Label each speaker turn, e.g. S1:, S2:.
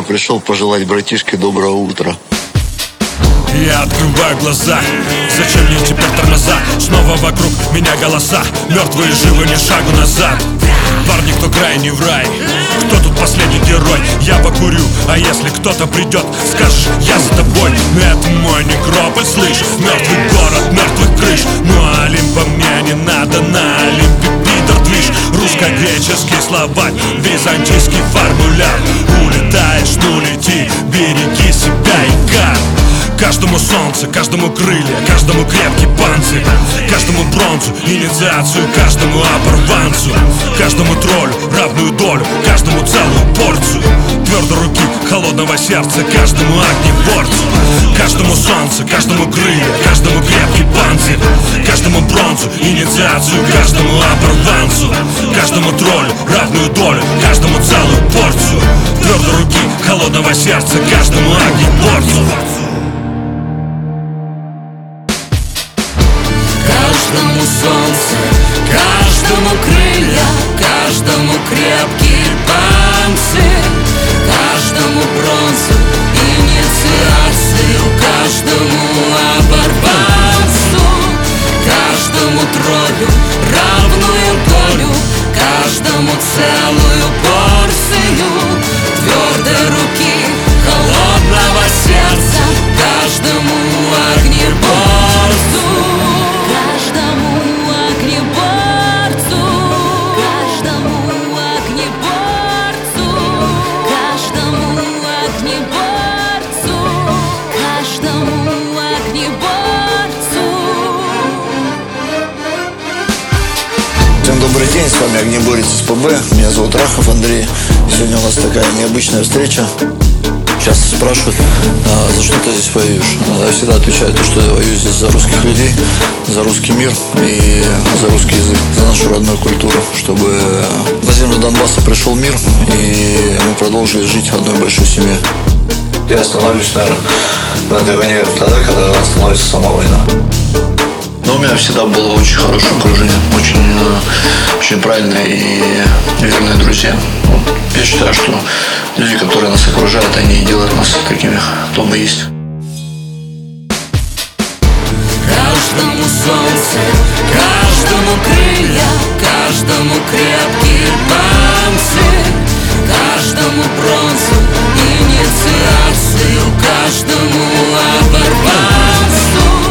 S1: пришел пожелать братишке доброго утра.
S2: Я открываю глаза, зачем мне теперь тормоза? Снова вокруг меня голоса, мертвые живы, ни шагу назад. Парни, кто крайний в рай, кто тут последний герой? Я покурю, а если кто-то придет, скажешь, я за тобой. Это мой некрополь, слышь, мертвый город, мертвых крыш. Но Олимпа мне не надо, на Олимпе пидор движ. Русско-греческий словарь, византийский формуляр. Улетаешь, ну лети, береги себя и гад. Каждому солнце, каждому крылья, каждому крепкий панцирь, каждому бронзу, инициацию, каждому оборванцу, каждому троллю равную долю, каждому целую порцию твердой руки, холодного сердца, каждому огнеборцу. Каждому солнце, каждому крылья, каждому крепкий панцирь, каждому бронзу, инициацию, каждому оборванцу, каждому троллю равную долю, каждому целую порцию твердой руки, холодного сердца, каждому огнеборцу.
S3: Каждому солнце, каждому крылья, каждому крепкий панцирь, каждому бронзу, инициацию, каждому оборванцу, каждому троллю равную долю, каждому целую порцию твердой руки, холодного сердца, каждому огнеборцу.
S1: Всем добрый день, с вами Огнеборец СПБ. Меня зовут Рахов Андрей. Сегодня у нас такая необычная встреча. Часто спрашивают, за что ты здесь воюешь? Я всегда отвечаю, что я воюю здесь за русских людей, за русский мир и за русский язык, за нашу родную культуру, чтобы на землю Донбасса пришел мир и мы продолжили жить в одной большой семье. Я остановлюсь, наверное, на этой войне тогда, когда остановится сама война. Но у меня всегда было очень хорошее окружение, очень правильные и верные друзья. Я считаю, что люди, которые нас окружают, они и делают нас такими, кто мы есть.
S3: Каждому солнце, каждому крылья, каждому крепкий панцирь, каждому бронзу, инициацию, каждому оборванцу,